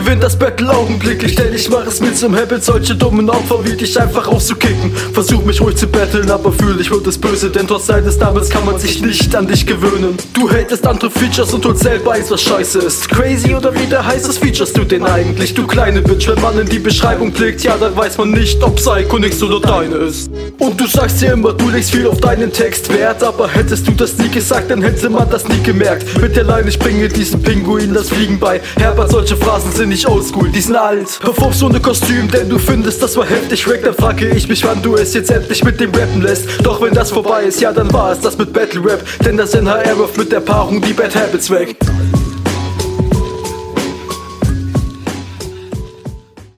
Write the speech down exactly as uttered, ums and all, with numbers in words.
gewinnt das Battle augenblicklich, denn ich mach es mir zum Habit, solche dummen Opfer wie dich einfach rauszukicken. Versuch mich ruhig zu battlen, aber fühl dich wird es böse, denn trotz seines Namens kann man sich nicht an dich gewöhnen. Du hatest andere Features und holst selber eins, was scheiße ist. Crazy oder wie der heißt, was features du denn eigentlich? Du kleine Bitch, wenn man in die Beschreibung klickt, ja dann weiß man nicht, ob Psycho nix oder deine ist. Und du sagst dir immer, du legst viel auf deinen Text Wert, aber hättest du das nie gesagt, dann hätte man das nie gemerkt. Mit der Line, ich bringe diesen Pinguin das Fliegen bei. Herbert, solche Phrasen sind nicht oldschool, die sind alt. Performst ohne Kostüm, denn du findest, das war heftig wack. Dann frage ich mich, wann du es jetzt endlich mit dem Rappen lässt. Doch wenn das vorbei ist, ja dann war es das mit Battle Rap, denn das N H R wirft mit der Paarung die Bad Habits weg.